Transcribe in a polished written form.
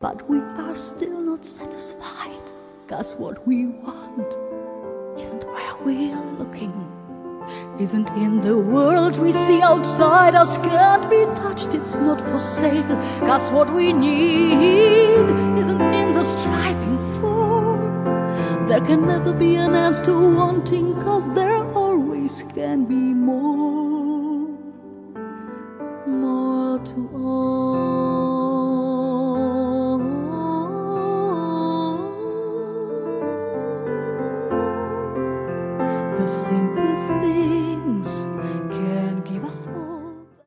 But we are still not satisfied, 'cause what we want isn't where we're looking, isn't in the world we see outside us, can't be touched, it's not for sale. 'Cause what we need isn't in the striving for. There can never be an end to wanting, 'cause there always can be more. More to all.